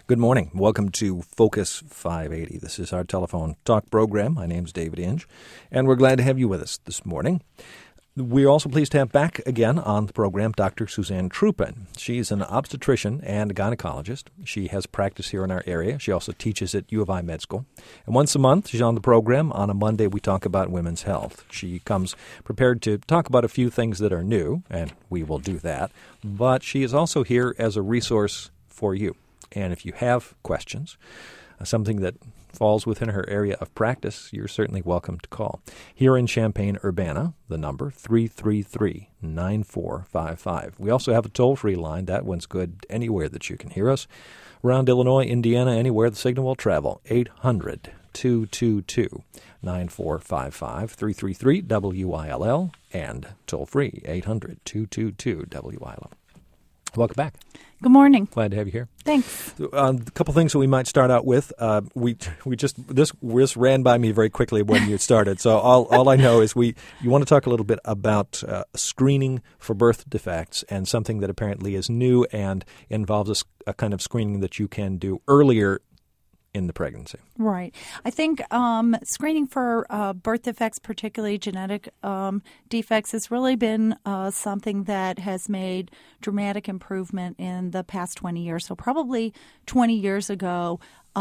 Good morning. Welcome to Focus 580. This is our telephone talk program. My name's David Inge, and we're glad to have you with us this morning. We're also pleased to have back again on the program Dr. Suzanne Trupin. She's an obstetrician and a gynecologist. She has practice here in our area. She also teaches at U of I Med School. And once a month, she's on the program. On a Monday, we talk about women's health. She comes prepared to talk about a few things that are new, and we will do that. But she is also here as a resource for you. And if you have questions, something that falls within her area of practice, you're certainly welcome to call. Here in Champaign-Urbana, the number 333-9455. We also have a toll-free line. That one's good anywhere that you can hear us. Around Illinois, Indiana, anywhere the signal will travel, 800-222-9455, 333-WILL, and toll-free, 800-222-WILL. Welcome back. Good morning. Glad to have you here. Thanks. A couple things that we might start out with. This ran by me very quickly when you started. So all I know is you want to talk a little bit about screening for birth defects, and something that apparently is new and involves a kind of screening that you can do earlier in the pregnancy. Right. I think screening for birth defects, particularly genetic defects, has really been something that has made dramatic improvement in the past 20 years. So probably 20 years ago,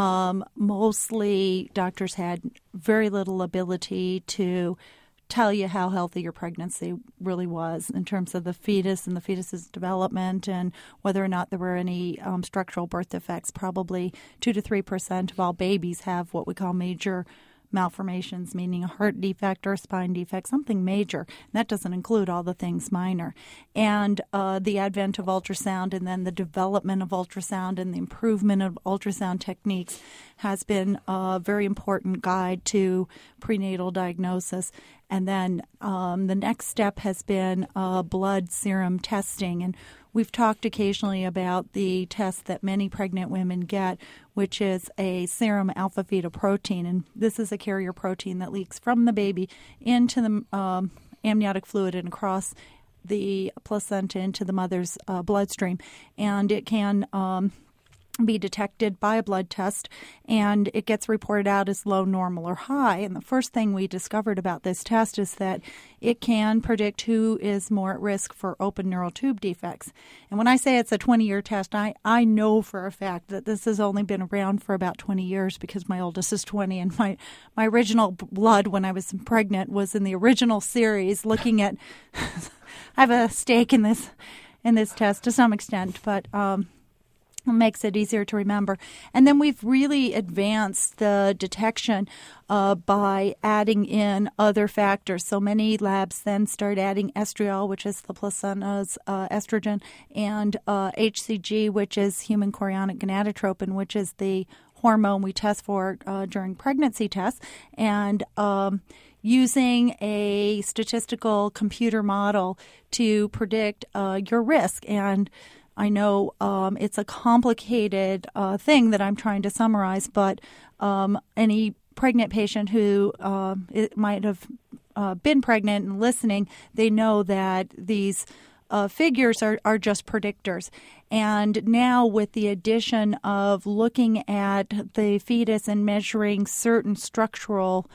mostly doctors had very little ability to tell you how healthy your pregnancy really was in terms of the fetus and the fetus's development and whether or not there were any structural birth defects. Probably 2 to 3% of all babies have what we call major malformations, meaning a heart defect or a spine defect, something major. And that doesn't include all the things minor. And the advent of ultrasound and then the development of ultrasound and the improvement of ultrasound techniques has been a very important guide to prenatal diagnosis. And then the next step has been blood serum testing. And we've talked occasionally about the test that many pregnant women get, which is a serum alpha-fetoprotein. And this is a carrier protein that leaks from the baby into the amniotic fluid and across the placenta into the mother's bloodstream. And it can be detected by a blood test, and it gets reported out as low, normal, or high. And the first thing we discovered about this test is that it can predict who is more at risk for open neural tube defects. And when I say it's a 20-year test, I know for a fact that this has only been around for about 20 years because my oldest is 20, and my original blood when I was pregnant was in the original series looking at I have a stake in this test to some extent, but makes it easier to remember. And then we've really advanced the detection by adding in other factors. So many labs then start adding estriol, which is the placenta's estrogen, and HCG, which is human chorionic gonadotropin, which is the hormone we test for during pregnancy tests, and using a statistical computer model to predict your risk. And I know it's a complicated thing that I'm trying to summarize, but any pregnant patient who might have been pregnant and listening, they know that these figures are just predictors. And now with the addition of looking at the fetus and measuring certain structural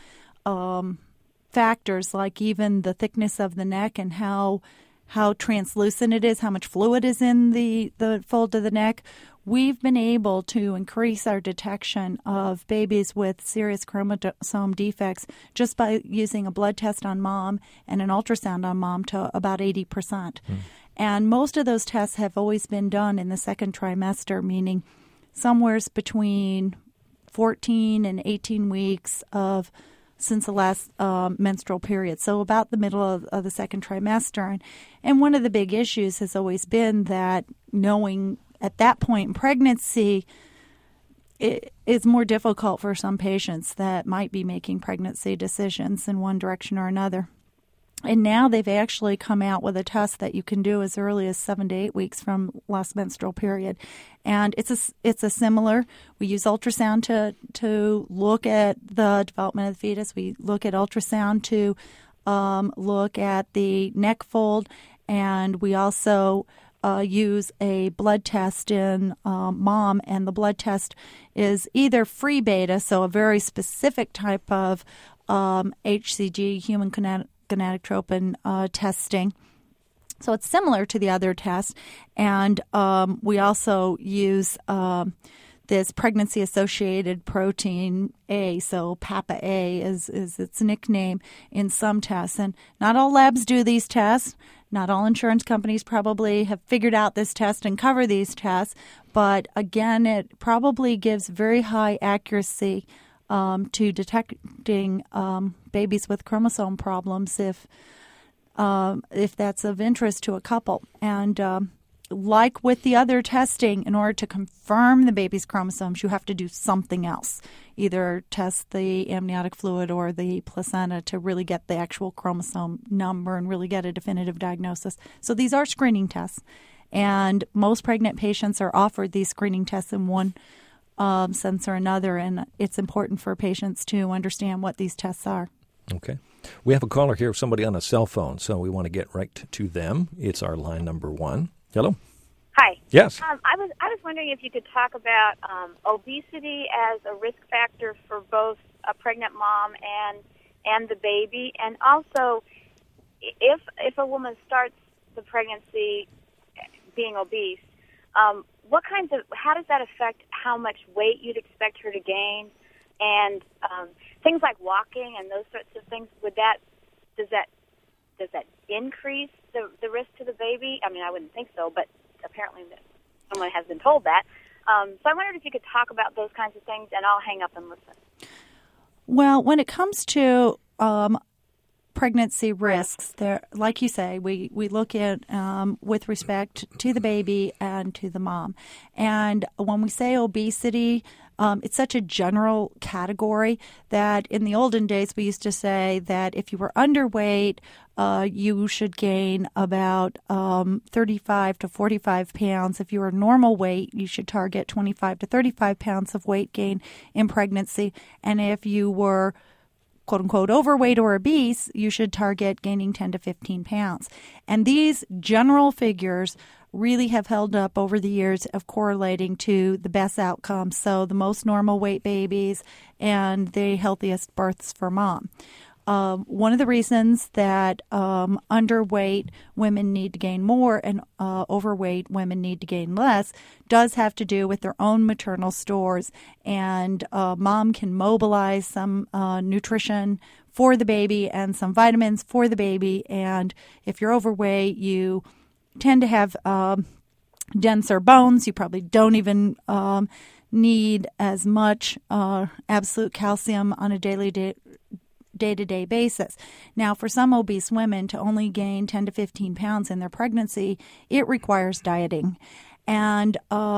factors, like even the thickness of the neck and how translucent it is, how much fluid is in the fold of the neck, we've been able to increase our detection of babies with serious chromosome defects just by using a blood test on mom and an ultrasound on mom to about 80%. And most of those tests have always been done in the second trimester, meaning somewhere between 14 and 18 weeks since the last menstrual period, so about the middle of the second trimester. And one of the big issues has always been that knowing at that point in pregnancy, it is more difficult for some patients that might be making pregnancy decisions in one direction or another. And now they've actually come out with a test that you can do as early as 7 to 8 weeks from last menstrual period. And it's a similar, we use ultrasound to look at the development of the fetus. We look at ultrasound to look at the neck fold, and we also use a blood test in mom, and the blood test is either free beta, so a very specific type of HCG, human gonadotropin testing. So it's similar to the other tests, and we also use this pregnancy-associated protein A, so Papa A is its nickname in some tests. And not all labs do these tests. Not all insurance companies probably have figured out this test and cover these tests. But again, it probably gives very high accuracy to detecting babies with chromosome problems if that's of interest to a couple. And like with the other testing, in order to confirm the baby's chromosomes, you have to do something else. Either test the amniotic fluid or the placenta to really get the actual chromosome number and really get a definitive diagnosis. So these are screening tests. And most pregnant patients are offered these screening tests in one sense or another. And it's important for patients to understand what these tests are. Okay. We have a caller here, somebody on a cell phone, so we want to get right to them. It's our line number 1. Hello? Hi. Yes. I was wondering if you could talk about obesity as a risk factor for both a pregnant mom and the baby, and also if a woman starts the pregnancy being obese, how does that affect how much weight you'd expect her to gain, and things like walking and those sorts of things? Does that increase the risk to the baby? I mean, I wouldn't think so, but apparently someone has been told that. So I wondered if you could talk about those kinds of things, and I'll hang up and listen. Well, when it comes to pregnancy risks, there, like you say, we look at with respect to the baby and to the mom. And when we say obesity, it's such a general category that in the olden days we used to say that if you were underweight, you should gain about 35 to 45 pounds. If you were normal weight, you should target 25 to 35 pounds of weight gain in pregnancy. And if you were quote-unquote overweight or obese, you should target gaining 10 to 15 pounds. And these general figures really have held up over the years of correlating to the best outcomes, so the most normal weight babies and the healthiest births for mom. One of the reasons that underweight women need to gain more and overweight women need to gain less does have to do with their own maternal stores. And mom can mobilize some nutrition for the baby and some vitamins for the baby. And if you're overweight, you tend to have denser bones. You probably don't even need as much absolute calcium on a day-to-day basis. Now, for some obese women to only gain 10 to 15 pounds in their pregnancy, it requires dieting. And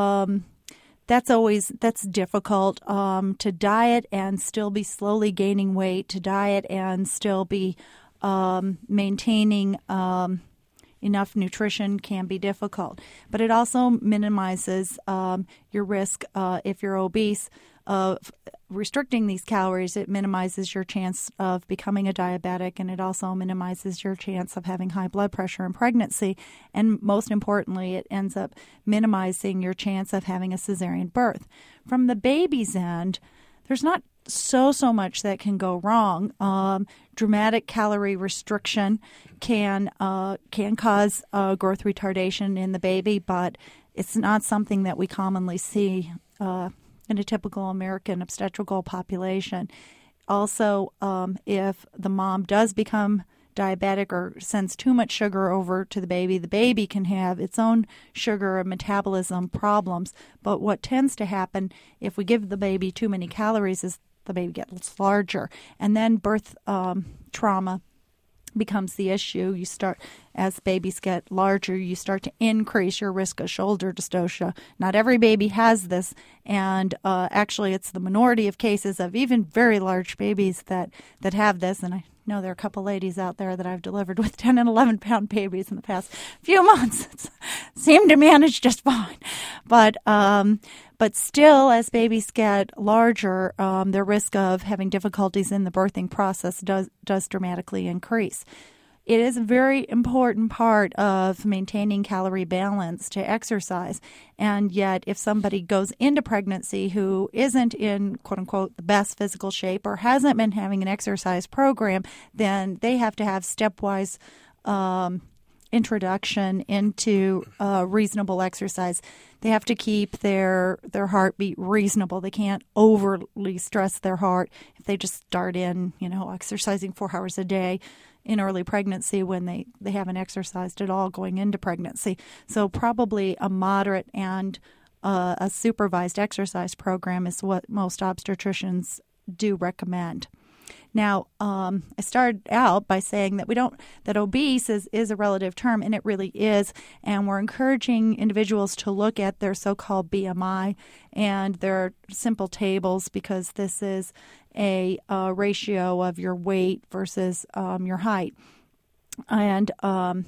that's difficult to diet and still be slowly gaining weight, to diet and still be maintaining enough nutrition can be difficult. But it also minimizes your risk if you're obese of restricting these calories. It minimizes your chance of becoming a diabetic, and it also minimizes your chance of having high blood pressure in pregnancy. And most importantly, it ends up minimizing your chance of having a cesarean birth. From the baby's end, there's not so much that can go wrong. Dramatic calorie restriction can cause growth retardation in the baby, but it's not something that we commonly see in a typical American obstetrical population. Also, if the mom does become diabetic or sends too much sugar over to the baby can have its own sugar and metabolism problems. But what tends to happen if we give the baby too many calories is the baby gets larger, and then birth trauma becomes the issue. You start, as babies get larger, you start to increase your risk of shoulder dystocia. Not every baby has this, and actually it's the minority of cases of even very large babies that have this. And I know there are a couple ladies out there that I've delivered with 10 and 11 pound babies in the past few months. It's seemed to manage just fine. But still, as babies get larger, their risk of having difficulties in the birthing process does dramatically increase. it is a very important part of maintaining calorie balance to exercise. And yet, if somebody goes into pregnancy who isn't in, quote unquote, the best physical shape or hasn't been having an exercise program, then they have to have stepwise introduction into reasonable exercise. They have to keep their heartbeat reasonable. They can't overly stress their heart if they just start in, exercising 4 hours a day in early pregnancy when they haven't exercised at all going into pregnancy. So probably a moderate and a supervised exercise program is what most obstetricians do recommend. Now, I started out by saying that obese is a relative term, and it really is. And we're encouraging individuals to look at their so-called BMI, and there are simple tables because this is a ratio of your weight versus your height. And all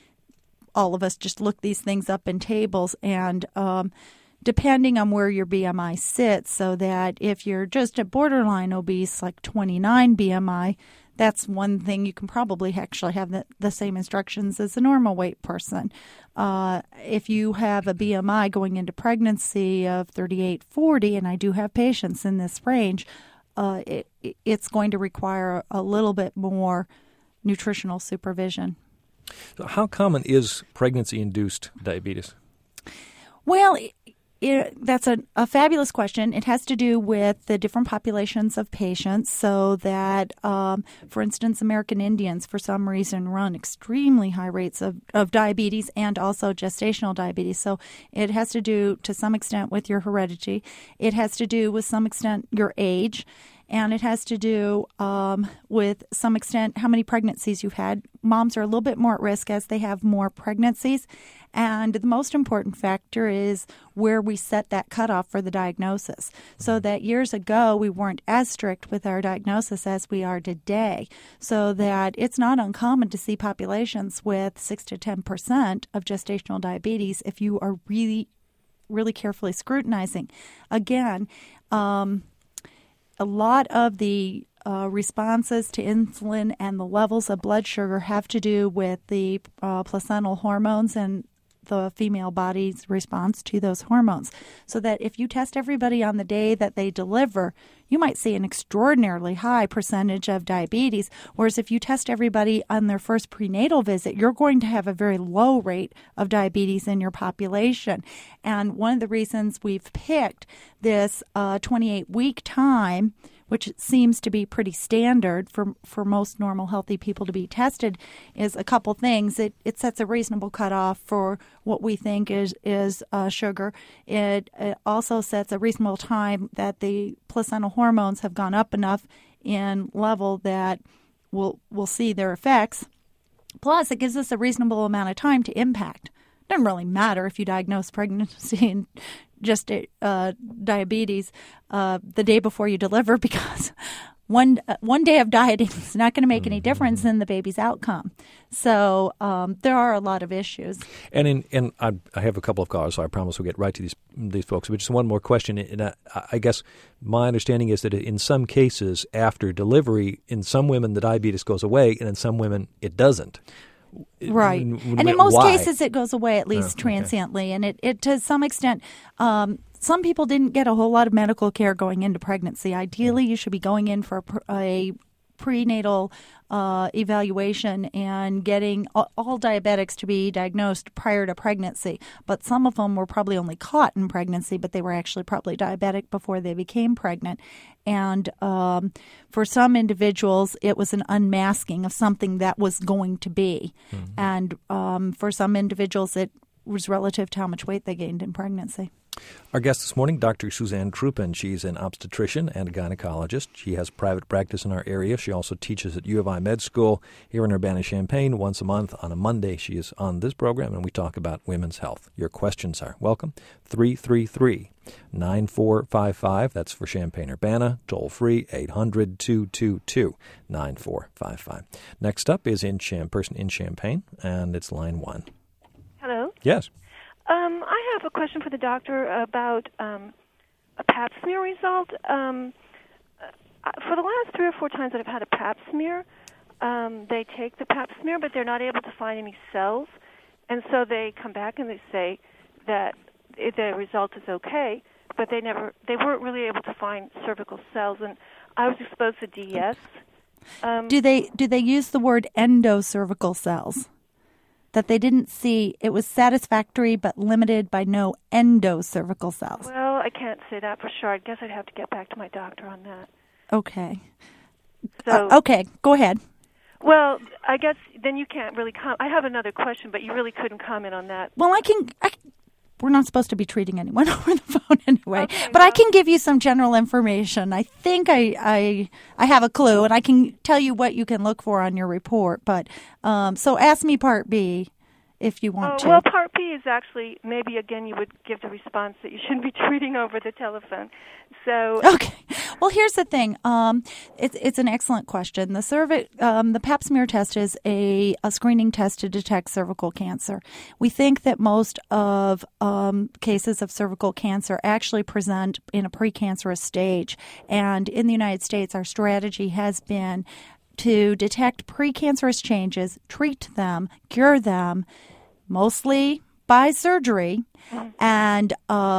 of us just look these things up in tables, and depending on where your BMI sits, so that if you're just a borderline obese, like 29 BMI, that's one thing you can probably actually have the same instructions as a normal weight person. If you have a BMI going into pregnancy of 38, 40, and I do have patients in this range, it's going to require a little bit more nutritional supervision. So how common is pregnancy-induced diabetes? Well, that's a fabulous question. It has to do with the different populations of patients, so that, for instance, American Indians, for some reason, run extremely high rates of diabetes and also gestational diabetes. So it has to do, to some extent, with your heredity. It has to do, with some extent, your age. And it has to do with some extent how many pregnancies you've had. Moms are a little bit more at risk as they have more pregnancies. And the most important factor is where we set that cutoff for the diagnosis. So that years ago, we weren't as strict with our diagnosis as we are today. So that it's not uncommon to see populations with 6 to 10% of gestational diabetes if you are really, really carefully scrutinizing. Again, a lot of the responses to insulin and the levels of blood sugar have to do with the placental hormones and the female body's response to those hormones. So that if you test everybody on the day that they deliver, you might see an extraordinarily high percentage of diabetes, whereas if you test everybody on their first prenatal visit, you're going to have a very low rate of diabetes in your population. And one of the reasons we've picked this 28-week time, which seems to be pretty standard for most normal, healthy people to be tested, is a couple things. It sets a reasonable cutoff for what we think is sugar. It also sets a reasonable time that the placental hormones have gone up enough in level that we'll see their effects. Plus, it gives us a reasonable amount of time to impact. It doesn't really matter if you diagnose pregnancy and just diabetes the day before you deliver, because one day of dieting is not going to make any difference in the baby's outcome. So there are a lot of issues. And I have a couple of callers, so I promise we'll get right to these folks. But just one more question. And I guess my understanding is that in some cases after delivery, in some women the diabetes goes away, and in some women it doesn't. Right. And in most cases it goes away, at least transiently. And it to some extent, some people didn't get a whole lot of medical care going into pregnancy. Ideally, you should be going in for a prenatal evaluation and getting all diabetics to be diagnosed prior to pregnancy. But some of them were probably only caught in pregnancy, but they were actually probably diabetic before they became pregnant. And for some individuals, it was an unmasking of something that was going to be. Mm-hmm. And for some individuals, it was relative to how much weight they gained in pregnancy. Our guest this morning, Dr. Suzanne Truppen. She's an obstetrician and a gynecologist. She has private practice in our area. She also teaches at U of I Med School here in Urbana-Champaign once a month. On a Monday, she is on this program, and we talk about women's health. Your questions are welcome. 333-9455. That's for Champaign-Urbana. Toll free, 800-222-9455. Next up is person in Champaign, and it's line 1. Hello? Yes. I have a question for the doctor about a Pap smear result. For the last 3 or 4 times that I've had a Pap smear, they take the pap smear, but they're not able to find any cells, and so they come back and they say that the result is okay, but they weren't really able to find cervical cells. And I was exposed to DS. Do they use the word endocervical cells? That they didn't see, it was satisfactory but limited by no endocervical cells. Well, I can't say that for sure. I guess I'd have to get back to my doctor on that. Okay. So, okay, go ahead. Well, I guess then you can't really comment. I have another question, but you really couldn't comment on that. Well, we're not supposed to be treating anyone over the phone anyway. Okay, but I can give you some general information. I think I have a clue, and I can tell you what you can look for on your report. But so ask me Part B if you want to. Well, Part B is actually, maybe again you would give the response that you shouldn't be treating over the telephone. So okay. Well, here's the thing. It's an excellent question. The Pap smear test is a screening test to detect cervical cancer. We think that most of cases of cervical cancer actually present in a precancerous stage. And in the United States, our strategy has been to detect precancerous changes, treat them, cure them, mostly by surgery, and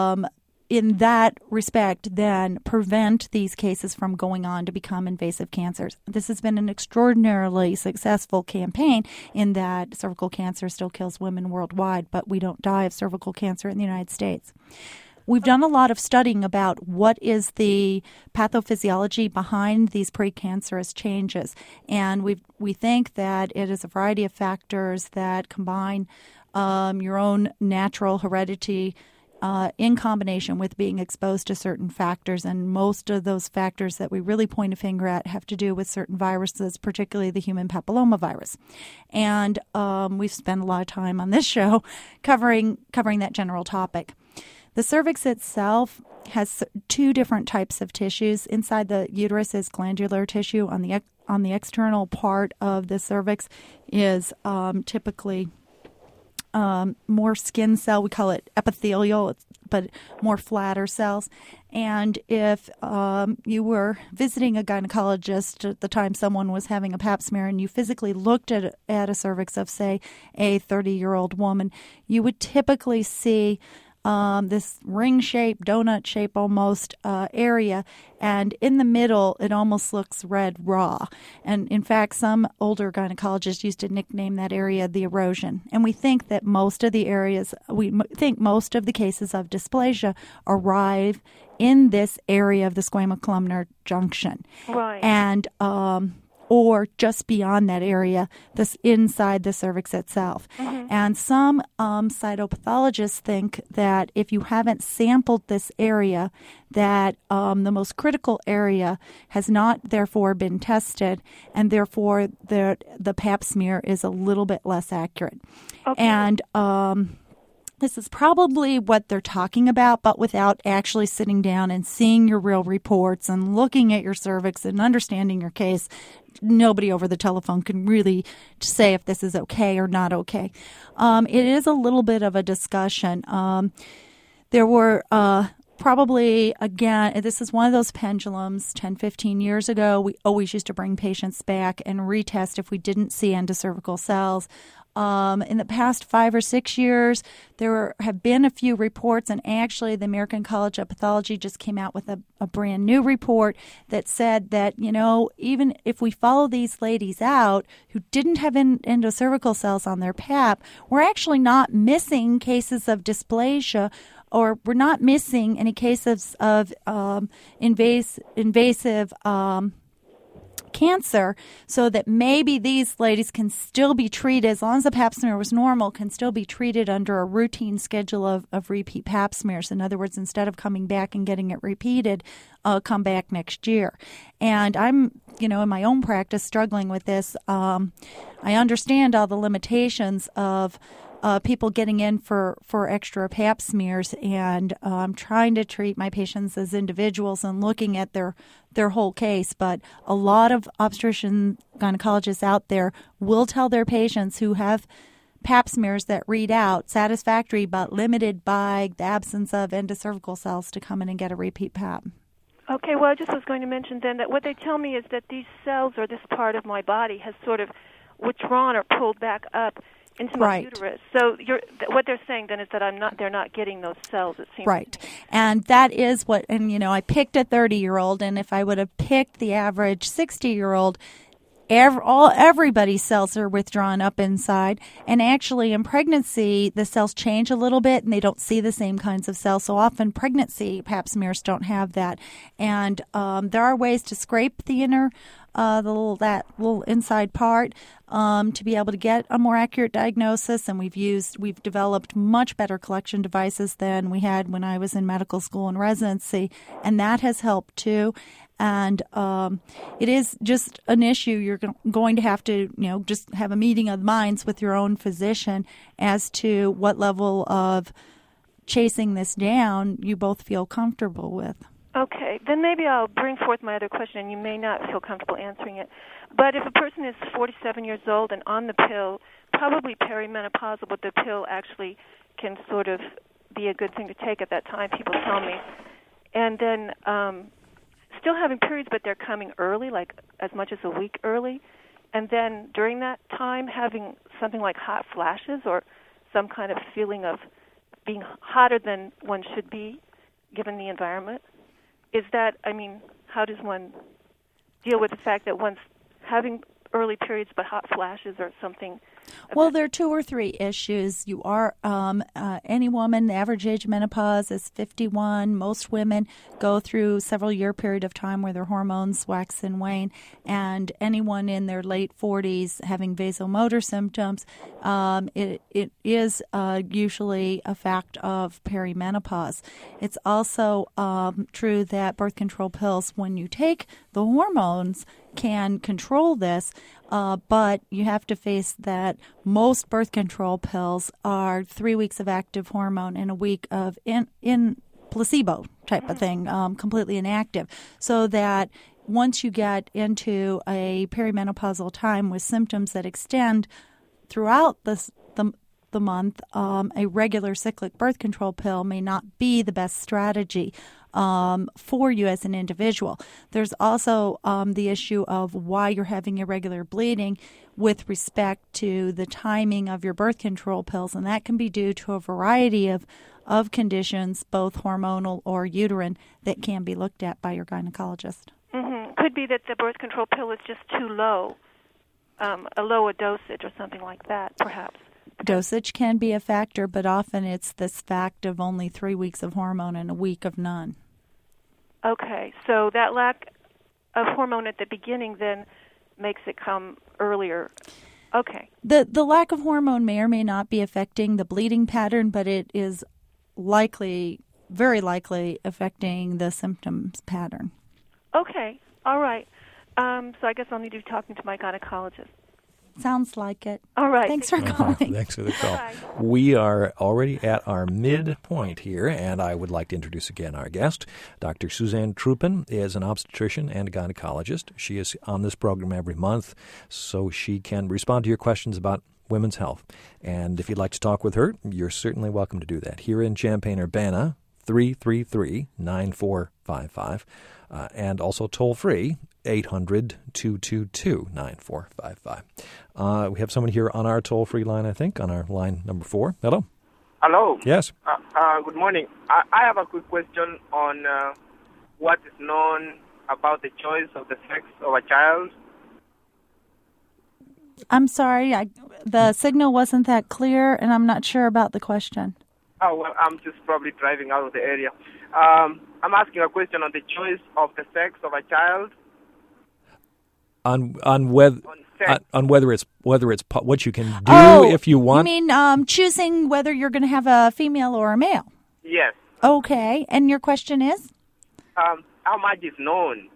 in that respect, then prevent these cases from going on to become invasive cancers. This has been an extraordinarily successful campaign in that cervical cancer still kills women worldwide, but we don't die of cervical cancer in the United States. We've done a lot of studying about what is the pathophysiology behind these precancerous changes, and we think that it is a variety of factors that combine your own natural heredity in combination with being exposed to certain factors, and most of those factors that we really point a finger at have to do with certain viruses, particularly the human papillomavirus. And we've spent a lot of time on this show covering that general topic. The cervix itself has two different types of tissues. Inside the uterus is glandular tissue. On the external part of the cervix is typically more skin cell. We call it epithelial, but more flatter cells. And if you were visiting a gynecologist at the time someone was having a pap smear and you physically looked at a cervix of, say, a 30-year-old woman, you would typically see this ring-shaped, donut-shaped almost area, and in the middle it almost looks red raw. And in fact, some older gynecologists used to nickname that area the erosion. And we think that most of the cases of dysplasia arrive in this area of the squamous-columnar junction. Right. And or just beyond that area, this inside the cervix itself. Mm-hmm. And some cytopathologists think that if you haven't sampled this area, that the most critical area has not therefore been tested, and therefore the pap smear is a little bit less accurate. Okay. And this is probably what they're talking about, but without actually sitting down and seeing your real reports and looking at your cervix and understanding your case. Nobody over the telephone can really say if this is okay or not okay. It is a little bit of a discussion. There were probably, again, this is one of those pendulums. 10, 15 years ago, we always used to bring patients back and retest if we didn't see endocervical cells. In the past 5 or 6 years, there have been a few reports, and actually the American College of Pathology just came out with a brand new report that said that, even if we follow these ladies out who didn't have endocervical cells on their pap, we're actually not missing cases of dysplasia, or we're not missing any cases of invasive cancer, so that maybe these ladies can still be treated, as long as the pap smear was normal, can still be treated under a routine schedule of repeat pap smears. In other words, instead of coming back and getting it repeated, come back next year. And I'm, in my own practice struggling with this. I understand all the limitations of people getting in for extra pap smears, and trying to treat my patients as individuals and looking at their whole case. But a lot of obstetrician gynecologists out there will tell their patients who have pap smears that read out satisfactory but limited by the absence of endocervical cells to come in and get a repeat pap. Okay, well, I just was going to mention then that what they tell me is that these cells or this part of my body has sort of withdrawn or pulled back up into my uterus. So what they're saying then is that they're not getting those cells, it seems. Right. And that is what, and I picked a 30-year-old, and if I would have picked the average 60-year-old, everybody's cells are withdrawn up inside. And actually in pregnancy, the cells change a little bit and they don't see the same kinds of cells. So often pregnancy pap smears don't have that. And there are ways to scrape the inner, that little inside part to be able to get a more accurate diagnosis. And we've developed much better collection devices than we had when I was in medical school and residency. And that has helped too. And it is just an issue. You're going to have to, just have a meeting of the minds with your own physician as to what level of chasing this down you both feel comfortable with. Okay, then maybe I'll bring forth my other question, and you may not feel comfortable answering it. But if a person is 47 years old and on the pill, probably perimenopausal, but the pill actually can sort of be a good thing to take at that time, people tell me. And then still having periods, but they're coming early, like as much as a week early. And then during that time, having something like hot flashes or some kind of feeling of being hotter than one should be, given the environment. Is that, how does one deal with the fact that one's having early periods but hot flashes or something? Well, there are 2 or 3 issues. You are any woman, the average age of menopause is 51. Most women go through several year period of time where their hormones wax and wane. And anyone in their late 40s having vasomotor symptoms, it is usually a fact of perimenopause. It's also true that birth control pills, when you take the hormones, can control this, but you have to face that most birth control pills are 3 weeks of active hormone and a week of in placebo type of thing, completely inactive. So that once you get into a perimenopausal time with symptoms that extend throughout the month, a regular cyclic birth control pill may not be the best strategy for you as an individual. There's also the issue of why you're having irregular bleeding with respect to the timing of your birth control pills, and that can be due to a variety of conditions, both hormonal or uterine, that can be looked at by your gynecologist. Mm-hmm. Could be that the birth control pill is just too low, a lower dosage or something like that, perhaps. Dosage can be a factor, but often it's this fact of only 3 weeks of hormone and a week of none. Okay, so that lack of hormone at the beginning then makes it come earlier. Okay. The lack of hormone may or may not be affecting the bleeding pattern, but it is very likely affecting the symptoms pattern. Okay, all right. So I guess I'll need to be talking to my gynecologist. Sounds like it. All right. Thanks for calling. Thanks for the call. Bye. We are already at our midpoint here, and I would like to introduce again our guest. Dr. Suzanne Troupin is an obstetrician and a gynecologist. She is on this program every month, so she can respond to your questions about women's health. And if you'd like to talk with her, you're certainly welcome to do that. Here in Champaign-Urbana, 333-9455, and also toll-free, 800-222-9455. We have someone here on our toll-free line, I think, on our line number 4. Hello. Hello. Yes. Good morning. I have a quick question on what is known about the choice of the sex of a child. I'm sorry, the signal wasn't that clear, and I'm not sure about the question. Oh, well, I'm just probably driving out of the area. I'm asking a question on the choice of the sex of a child. On whether it's what you can do if you want. You mean choosing whether you're going to have a female or a male? Yes. Okay, and your question is? How much is known?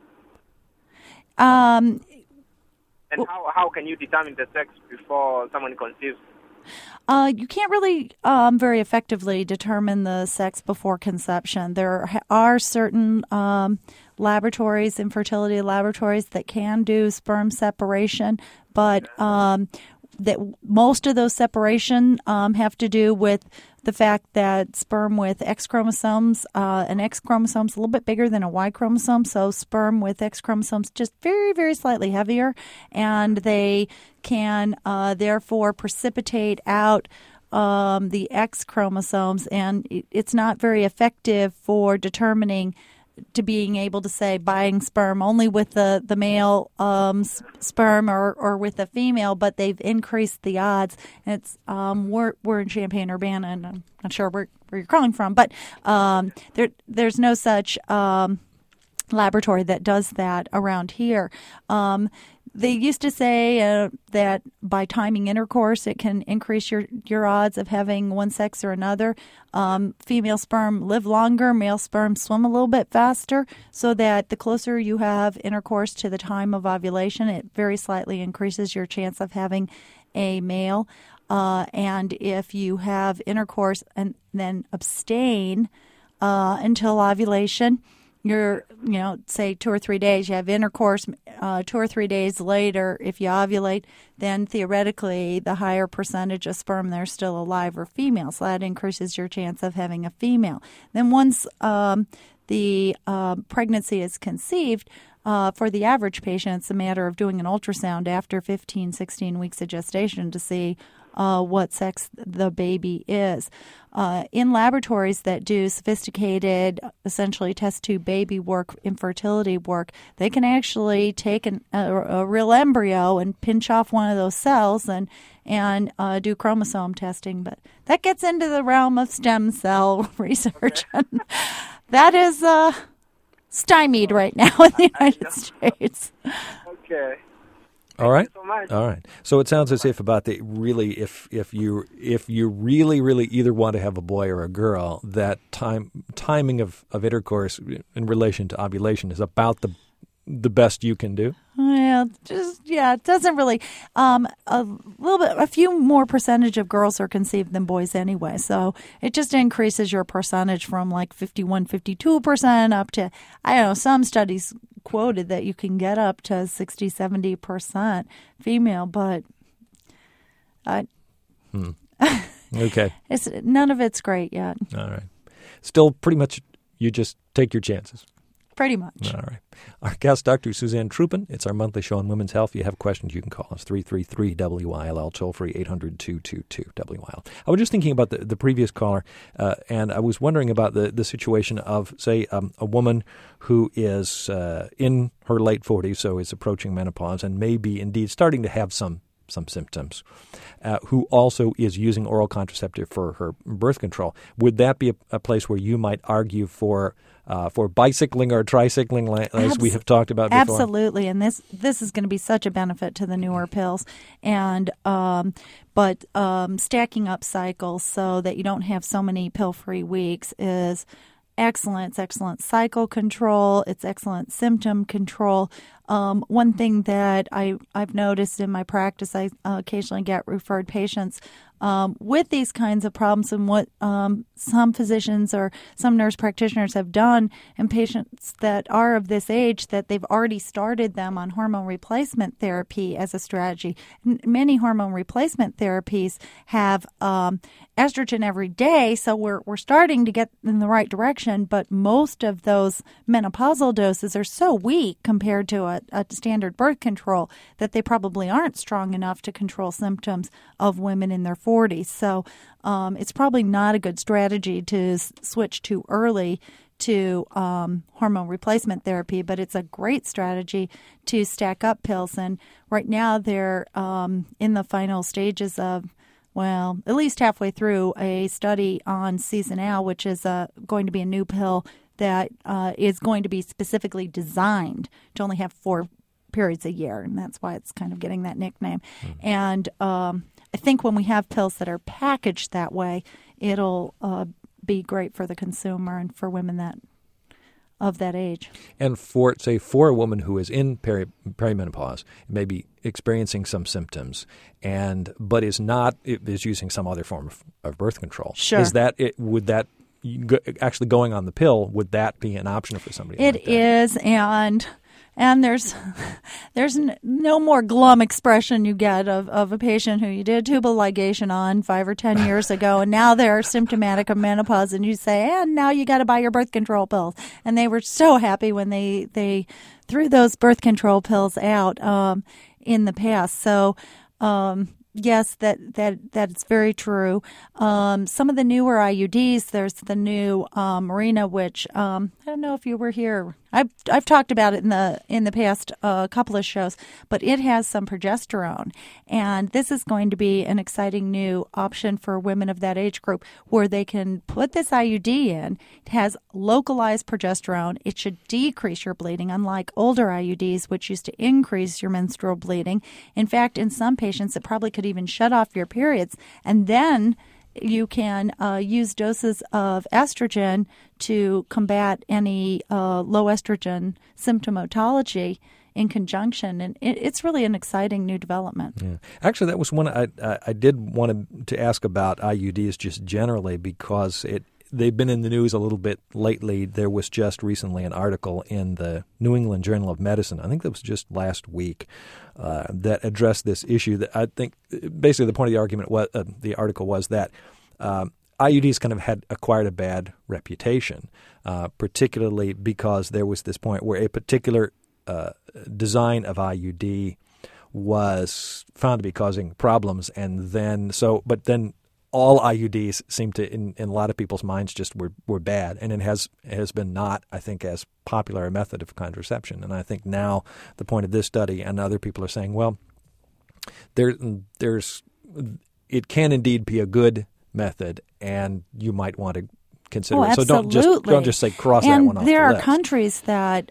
And how can you determine the sex before someone conceives? You can't really very effectively determine the sex before conception. There are certain laboratories, infertility laboratories, that can do sperm separation, but that most of those separation have to do with the fact that sperm with X chromosomes, an X chromosome is a little bit bigger than a Y chromosome, so sperm with X chromosomes just very, very slightly heavier, and they can therefore precipitate out the X chromosomes, and it's not very effective for determining to being able to say buying sperm only with the male sperm or with the female, but they've increased the odds. And it's we're in Champaign-Urbana, and I'm not sure where you're calling from, but there's no such laboratory that does that around here. They used to say that by timing intercourse, it can increase your odds of having one sex or another. Female sperm live longer, male sperm swim a little bit faster, so that the closer you have intercourse to the time of ovulation, it very slightly increases your chance of having a male. And if you have intercourse and then abstain until ovulation, you're, say 2 or 3 days, you have intercourse, 2 or 3 days later, if you ovulate, then theoretically the higher percentage of sperm there's still alive are female. So that increases your chance of having a female. Then once the pregnancy is conceived, for the average patient, it's a matter of doing an ultrasound after 15, 16 weeks of gestation to see what sex the baby is. In laboratories that do sophisticated, essentially test tube baby work, infertility work, they can actually take a real embryo and pinch off one of those cells and do chromosome testing. But that gets into the realm of stem cell research. And that is stymied right now in the United States. Okay. All right. Thank you so much. All right. So it sounds as if about the really, if you really either want to have a boy or a girl, that timing of intercourse in relation to ovulation is about the best you can do. Well, it doesn't really. A few more percentage of girls are conceived than boys anyway, so it just increases your percentage from like 51, 52% up to, I don't know, some studies quoted that you can get up to 60, 70% female, but okay, none of it's great yet. All right, still pretty much you just take your chances. Pretty much. All right. Our guest, Dr. Suzanne Troopin. It's our monthly show on women's health. If you have questions, you can call us, 333-WILL, toll-free 800-222-WILL. I was just thinking about the previous caller, and I was wondering about the situation of, say, a woman who is in her late 40s, so is approaching menopause, and may be indeed starting to have some symptoms, who also is using oral contraceptive for her birth control. Would that be a place where you might argue for bicycling or tricycling, as we have talked about before? Absolutely, and this is going to be such a benefit to the newer pills, and but stacking up cycles so that you don't have so many pill-free weeks is excellent. It's excellent cycle control. It's excellent symptom control. One thing that I've noticed in my practice, I occasionally get referred patients with these kinds of problems, and what some physicians or some nurse practitioners have done in patients that are of this age, that they've already started them on hormone replacement therapy as a strategy. Many hormone replacement therapies have estrogen every day, so we're starting to get in the right direction, but most of those menopausal doses are so weak compared to a standard birth control that they probably aren't strong enough to control symptoms of women in their 40s. So it's probably not a good strategy to switch too early to hormone replacement therapy, but it's a great strategy to stack up pills. And right now they're in the final stages of, well, at least halfway through a study on Seasonal, which is going to be a new pill that is going to be specifically designed to only have 4 periods a year, and that's why it's kind of getting that nickname. Mm-hmm. And I think when we have pills that are packaged that way, it'll be great for the consumer and for women that of that age. And for a woman who is in perimenopause, maybe experiencing some symptoms, but is using some other form of birth control. Sure. Would that actually going on the pill, would that be an option for somebody? It is, and And there's no more glum expression you get of a patient who you did tubal ligation on 5 or 10 years ago, and now they're symptomatic of menopause, and you say, and now you got to buy your birth control pills. And they were so happy when they threw those birth control pills out in the past. So yes, that's very true. Some of the newer IUDs, there's the new Mirena, which I don't know if you were here. I've talked about it in the past couple of shows, but it has some progesterone, and this is going to be an exciting new option for women of that age group where they can put this IUD in. It has localized progesterone. It should decrease your bleeding, unlike older IUDs, which used to increase your menstrual bleeding. In fact, in some patients, it probably could even shut off your periods, and then you can use doses of estrogen to combat any low estrogen symptomatology in conjunction. And it's really an exciting new development. Yeah. Actually, that was one I did want to ask about IUDs just generally because they've been in the news a little bit lately. There was just recently an article in the New England Journal of Medicine, I think that was just last week, that addressed this issue. That I think basically the point of the argument was, the article was that IUDs kind of had acquired a bad reputation, particularly because there was this point where a particular design of IUD was found to be causing problems, and then all IUDs seem to, in a lot of people's minds, just were bad, and it has been not, I think, as popular a method of contraception. And I think now the point of this study and other people are saying, well, it can indeed be a good method, and you might want to consider it. So don't just say cross that one off the list. And there are countries that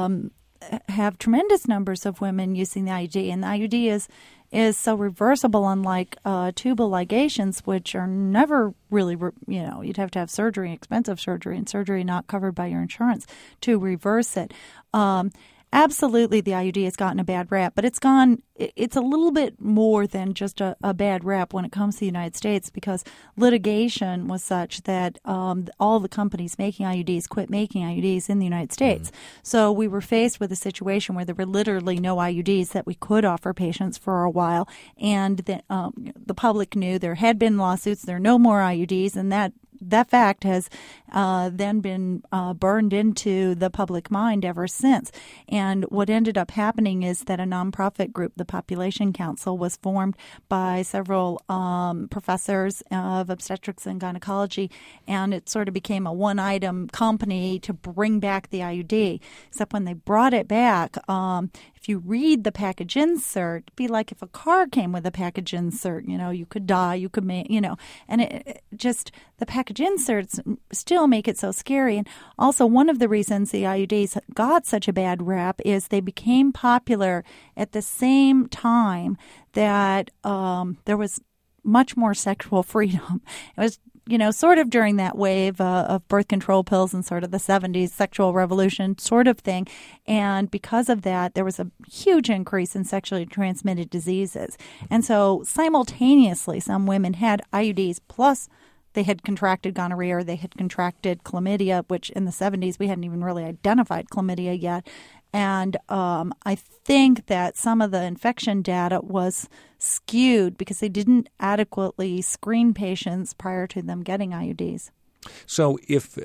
have tremendous numbers of women using the IUD, and the IUD is so reversible, unlike tubal ligations, which are never really, you'd have to have surgery, expensive surgery, and surgery not covered by your insurance to reverse it. Absolutely, the IUD has gotten a bad rap, but it's a little bit more than just a bad rap when it comes to the United States, because litigation was such that all the companies making IUDs quit making IUDs in the United States. So we were faced with a situation where there were literally no IUDs that we could offer patients for a while, and the public knew there had been lawsuits, there are no more IUDs, and that fact has then been burned into the public mind ever since. And what ended up happening is that a nonprofit group, the Population Council, was formed by several professors of obstetrics and gynecology, and it sort of became a one-item company to bring back the IUD. Except when they brought it back, if you read the package insert, it'd be like if a car came with a package insert. You could die, you could and it just, the package inserts still make it so scary. And also, one of the reasons the IUDs got such a bad rap is they became popular at the same time that there was much more sexual freedom. It was sort of during that wave of birth control pills and sort of the 70s sexual revolution sort of thing. And because of that, there was a huge increase in sexually transmitted diseases. And so simultaneously, some women had IUDs, plus they had contracted gonorrhea or they had contracted chlamydia, which in the 70s we hadn't even really identified chlamydia yet. And I think that some of the infection data was skewed because they didn't adequately screen patients prior to them getting IUDs. So if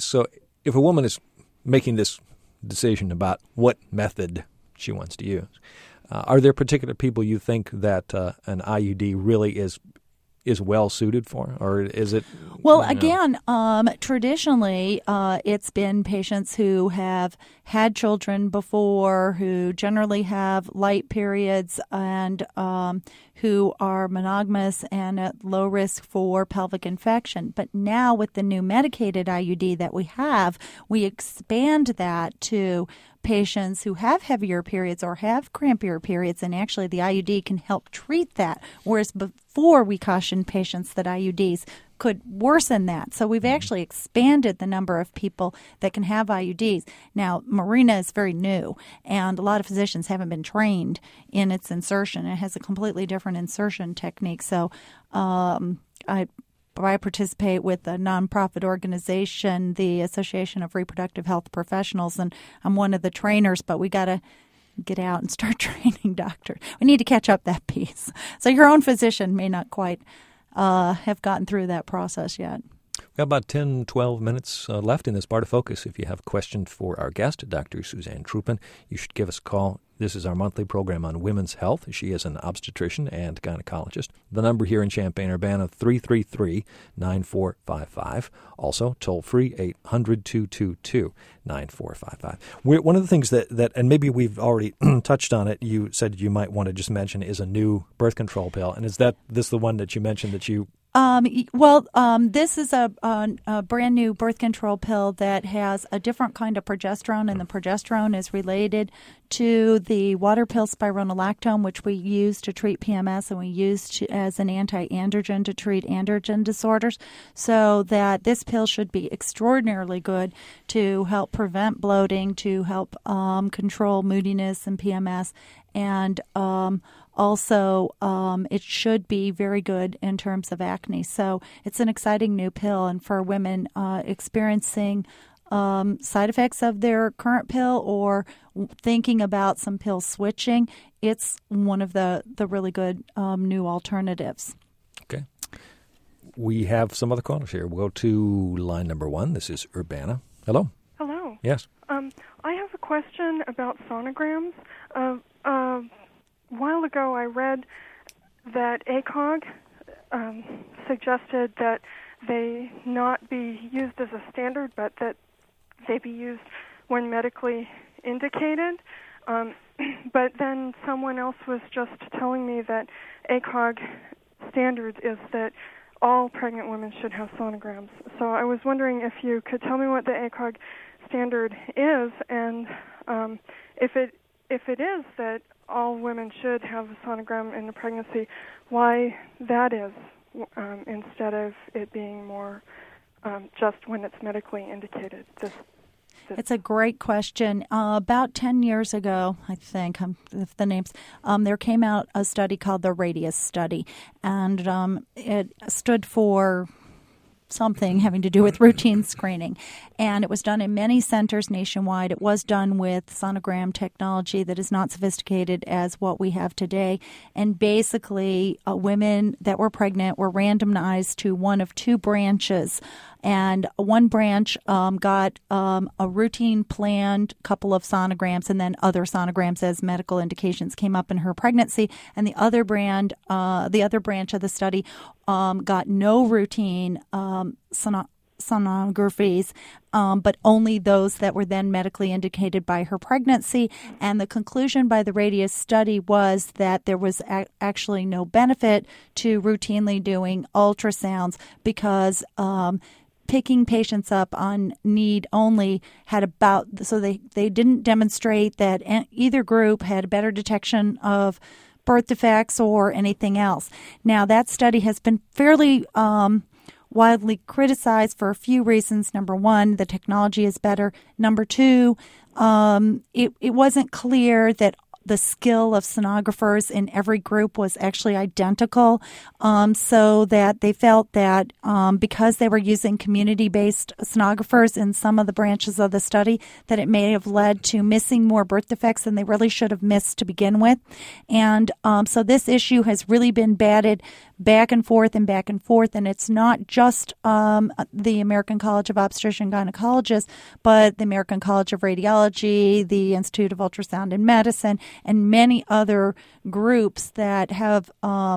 a woman is making this decision about what method she wants to use, are there particular people you think that an IUD really is well suited for, or is it? Well, again, traditionally, it's been patients who have had children before, who generally have light periods, and who are monogamous and at low risk for pelvic infection. But now with the new medicated IUD that we have, we expand that to patients who have heavier periods or have crampier periods, and actually the IUD can help treat that, whereas before we cautioned patients that IUDs could worsen that. So we've actually expanded the number of people that can have IUDs. Now, Mirena is very new, and a lot of physicians haven't been trained in its insertion. It has a completely different insertion technique. So I I participate with a nonprofit organization, the Association of Reproductive Health Professionals, and I'm one of the trainers, but we got to get out and start training doctors. We need to catch up that piece. So your own physician may not quite have gotten through that process yet. We've got about 10, 12 minutes left in this Bar to Focus. If you have a question for our guest, Dr. Suzanne Troopin, you should give us a call. This is our monthly program on women's health. She is an obstetrician and gynecologist. The number here in Champaign-Urbana, 333-9455. Also, toll-free, 800-222-9455. One of the things that, and maybe we've already touched on it, you said you might want to just mention, is a new birth control pill. And is this the one that you mentioned that you... This is a brand new birth control pill that has a different kind of progesterone, and the progesterone is related to the water pill spironolactone, which we use to treat PMS, and we use as an anti-androgen to treat androgen disorders. So that this pill should be extraordinarily good to help prevent bloating, to help control moodiness and PMS, and also, it should be very good in terms of acne. So it's an exciting new pill, and for women experiencing side effects of their current pill or thinking about some pill switching, it's one of the really good new alternatives. Okay. We have some other callers here. We'll go to line number 1. This is Urbana. Hello. Hello. Yes. I have a question about sonograms. A while ago, I read that ACOG suggested that they not be used as a standard, but that they be used when medically indicated. But then someone else was just telling me that ACOG standard is that all pregnant women should have sonograms. So I was wondering if you could tell me what the ACOG standard is, and if it is that all women should have a sonogram in a pregnancy, why that is, instead of it being more just when it's medically indicated. It's a great question. About 10 years ago, I think, if the names, there came out a study called the RADIUS study, and it stood for something having to do with routine screening. And it was done in many centers nationwide. It was done with sonogram technology that is not sophisticated as what we have today. And basically, women that were pregnant were randomized to one of two branches. And one branch got a routine planned couple of sonograms, and then other sonograms as medical indications came up in her pregnancy. And the other branch of the study got no routine sonographies, but only those that were then medically indicated by her pregnancy. And the conclusion by the RADIUS study was that there was actually no benefit to routinely doing ultrasounds because picking patients up on need only had they didn't demonstrate that either group had a better detection of birth defects or anything else. Now, that study has been fairly widely criticized for a few reasons. Number one, the technology is better. Number two, it wasn't clear that the skill of sonographers in every group was actually identical, so that they felt that because they were using community-based sonographers in some of the branches of the study, that it may have led to missing more birth defects than they really should have missed to begin with. And so this issue has really been batted back and forth, and it's not just the American College of Obstetrician and Gynecologists, but the American College of Radiology, the Institute of Ultrasound and Medicine, and many other groups that have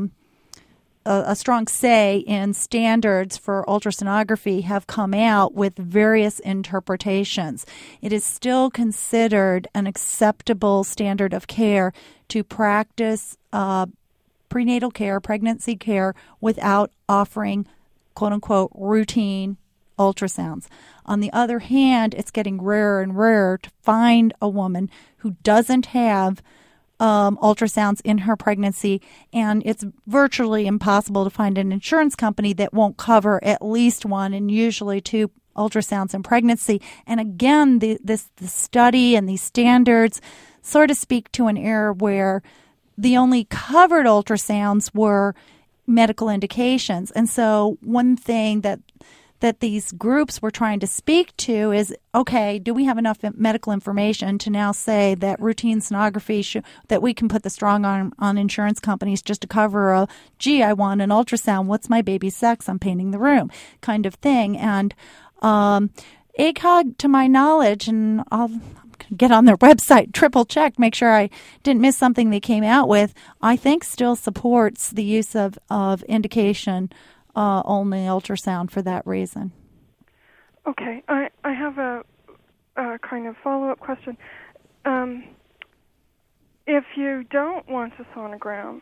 a strong say in standards for ultrasonography have come out with various interpretations. It is still considered an acceptable standard of care to practice prenatal care, pregnancy care, without offering, quote-unquote, routine ultrasounds. On the other hand, it's getting rarer and rarer to find a woman who doesn't have ultrasounds in her pregnancy, and it's virtually impossible to find an insurance company that won't cover at least one and usually two ultrasounds in pregnancy. And again, the study and these standards sort of speak to an era where the only covered ultrasounds were medical indications. And so one thing that these groups were trying to speak to is, okay, do we have enough medical information to now say that routine sonography, that we can put the strong arm on insurance companies just to cover I want an ultrasound, what's my baby's sex, I'm painting the room kind of thing. And ACOG, to my knowledge, and I'll get on their website, triple check, make sure I didn't miss something they came out with, I think still supports the use of indication only ultrasound for that reason. Okay, I have a kind of follow-up question. If you don't want a sonogram,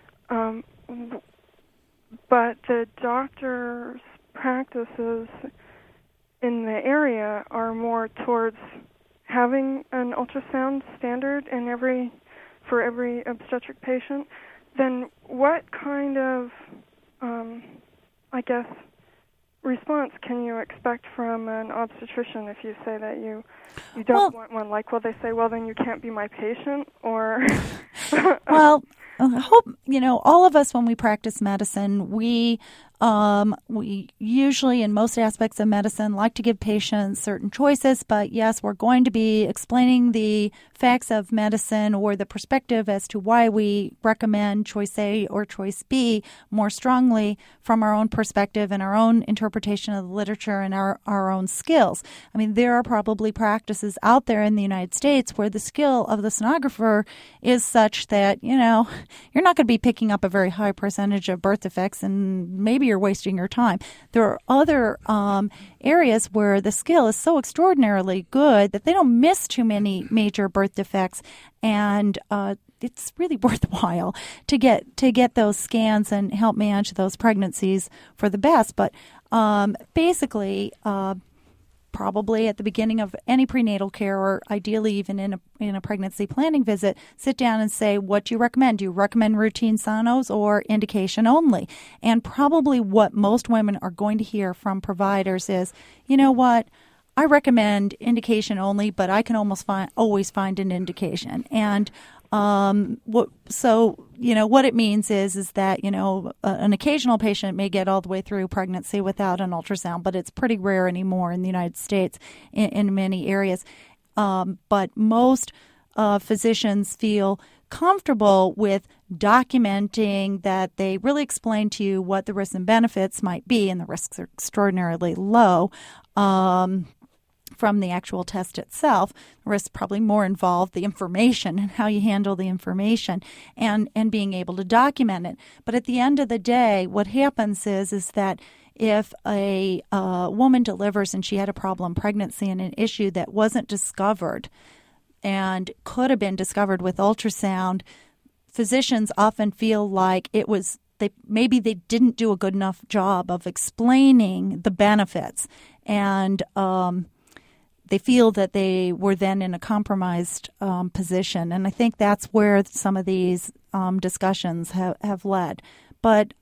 but the doctor's practices in the area are more towards having an ultrasound standard for every obstetric patient, then what kind of response can you expect from an obstetrician if you say that you don't want one? Like, will they say, well, then you can't be my patient? Or well, I hope, all of us when we practice medicine, we usually, in most aspects of medicine, like to give patients certain choices. But yes, we're going to be explaining the facts of medicine or the perspective as to why we recommend choice A or choice B more strongly from our own perspective and our own interpretation of the literature and our own skills. I mean, there are probably practices out there in the United States where the skill of the sonographer is such that, you're not going to be picking up a very high percentage of birth defects, and maybe you're wasting your time. There are other areas where the skill is so extraordinarily good that they don't miss too many major birth defects, and it's really worthwhile to get those scans and help manage those pregnancies for the best. But basically, probably at the beginning of any prenatal care, or ideally even in a pregnancy planning visit, sit down and say, what do you recommend? Do you recommend routine sonos or indication only? And probably what most women are going to hear from providers is, you know what, I recommend indication only, but I can always find an indication. And what it means is that, an occasional patient may get all the way through pregnancy without an ultrasound, but it's pretty rare anymore in the United States in many areas. But most physicians feel comfortable with documenting that they really explain to you what the risks and benefits might be, and the risks are extraordinarily low. From the actual test itself, the risk probably more involved the information and how you handle the information and being able to document it. But at the end of the day, what happens is that if a woman delivers and she had a problem pregnancy and an issue that wasn't discovered and could have been discovered with ultrasound, physicians often feel like maybe they didn't do a good enough job of explaining the benefits, and they feel that they were then in a compromised position. And I think that's where some of these discussions have led. But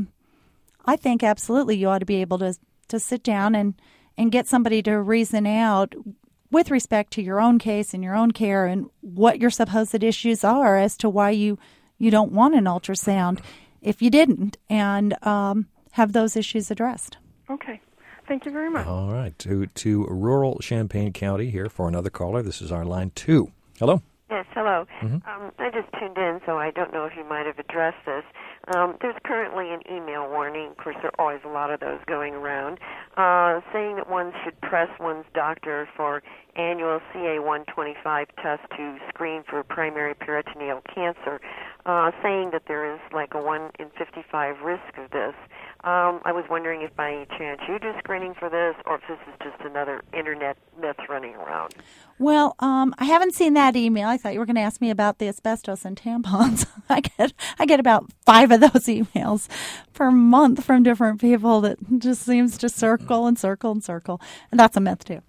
I think absolutely you ought to be able to sit down and get somebody to reason out with respect to your own case and your own care and what your supposed issues are as to why you don't want an ultrasound if you didn't, and have those issues addressed. Okay. Thank you very much. All right. To rural Champaign County here for another caller. This is our line 2. Hello? Yes, hello. Mm-hmm. I just tuned in, so I don't know if you might have addressed this. There's currently an email warning, of course there are always a lot of those going around, saying that one should press one's doctor for annual CA-125 test to screen for primary peritoneal cancer, saying that there is like a 1 in 55 risk of this. I was wondering if by any chance you do screening for this, or if this is just another internet myth running around. Well, I haven't seen that email. I thought you were going to ask me about the asbestos and tampons. I get about 5 of those emails per month from different people that just seems to circle and circle and circle. And that's a myth too.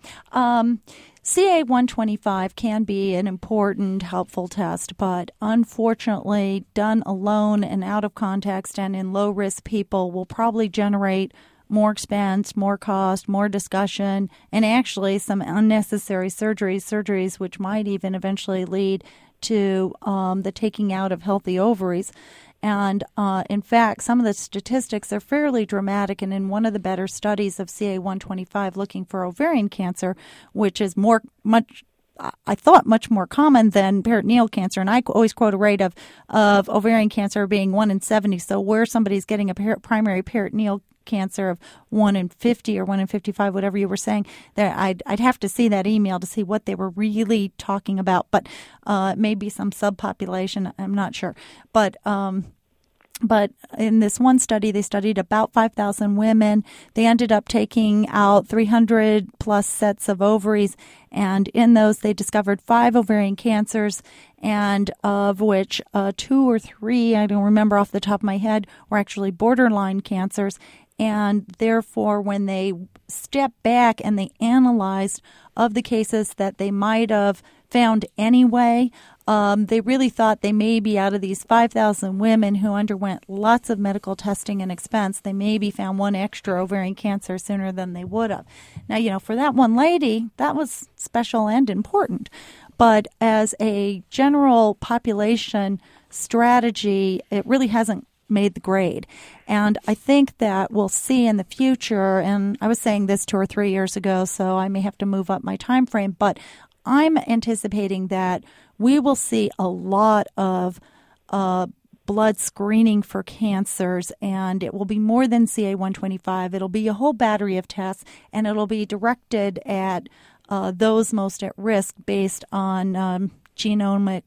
CA-125 can be an important, helpful test, but unfortunately, done alone and out of context and in low-risk people will probably generate more expense, more cost, more discussion, and actually some unnecessary surgeries which might even eventually lead to the taking out of healthy ovaries. And in fact, some of the statistics are fairly dramatic. And in one of the better studies of CA-125 looking for ovarian cancer, which is much more common than peritoneal cancer. And I always quote a rate of ovarian cancer being 1 in 70. So where somebody's getting a primary peritoneal cancer of 1 in 50 or 1 in 55, whatever you were saying, there I'd have to see that email to see what they were really talking about. But maybe some subpopulation, I'm not sure. But in this one study, they studied about 5,000 women. They ended up taking out 300 plus sets of ovaries, and in those they discovered 5 ovarian cancers, and of which 2 or 3, I don't remember off the top of my head, were actually borderline cancers. And therefore, when they stepped back and they analyzed of the cases that they might have found anyway, they really thought they maybe out of these 5,000 women who underwent lots of medical testing and expense, they maybe found 1 extra ovarian cancer sooner than they would have. Now, for that one lady, that was special and important. But as a general population strategy, it really hasn't made the grade. And I think that we'll see in the future, and I was saying this 2 or 3 years ago, so I may have to move up my time frame, but I'm anticipating that we will see a lot of blood screening for cancers, and it will be more than CA-125. It'll be a whole battery of tests, and it'll be directed at those most at risk based on genomic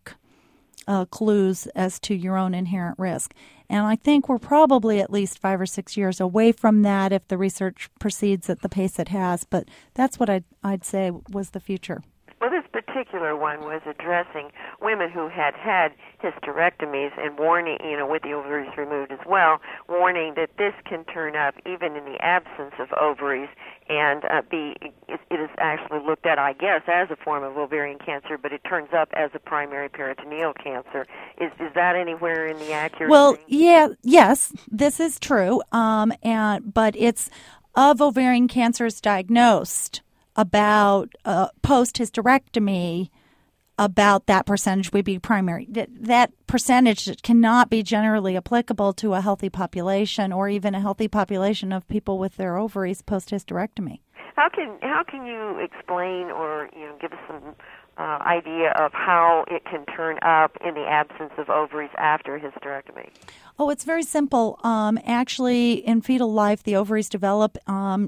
clues as to your own inherent risk. And I think we're probably at least 5 or 6 years away from that if the research proceeds at the pace it has. But that's what I'd say was the future. Well, this particular one was addressing women who had hysterectomies and warning, with the ovaries removed as well, warning that this can turn up even in the absence of ovaries and it is actually looked at, I guess, as a form of ovarian cancer, but it turns up as a primary peritoneal cancer. Is that anywhere in the accuracy? Well, yes, this is true, but it's of ovarian cancers diagnosed about post-hysterectomy, about that percentage would be primary. That percentage cannot be generally applicable to a healthy population or even a healthy population of people with their ovaries post-hysterectomy. How can you explain or give us some idea of how it can turn up in the absence of ovaries after hysterectomy? Oh, it's very simple. Actually, in fetal life, the ovaries develop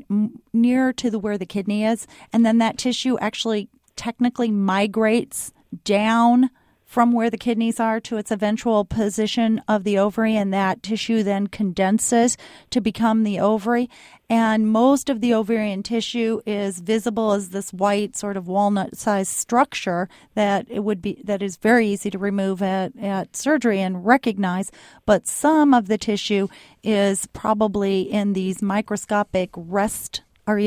near to where the kidney is, and then that tissue actually technically migrates down from where the kidneys are to its eventual position of the ovary, and that tissue then condenses to become the ovary. And most of the ovarian tissue is visible as this white sort of walnut-sized structure that is very easy to remove at surgery and recognize. But some of the tissue is probably in these microscopic REST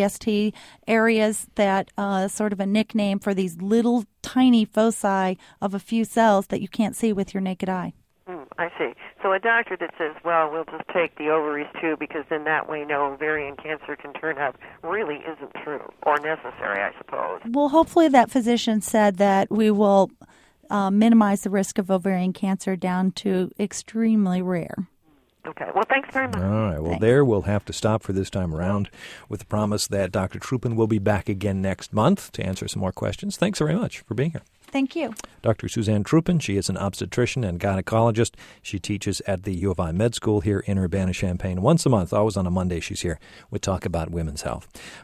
areas that sort of a nickname for these little tiny foci of a few cells that you can't see with your naked eye. I see. So a doctor that says, well, we'll just take the ovaries too because then that way no ovarian cancer can turn up really isn't true or necessary, I suppose. Well, hopefully that physician said that we will minimize the risk of ovarian cancer down to extremely rare. Okay. Well, thanks very much. All right. Well, there we'll have to stop for this time around with the promise that Dr. Troupin will be back again next month to answer some more questions. Thanks very much for being here. Thank you. Dr. Suzanne Troupin, she is an obstetrician and gynecologist. She teaches at the U of I Med School here in Urbana-Champaign. Once a month, always on a Monday, she's here. We talk about women's health.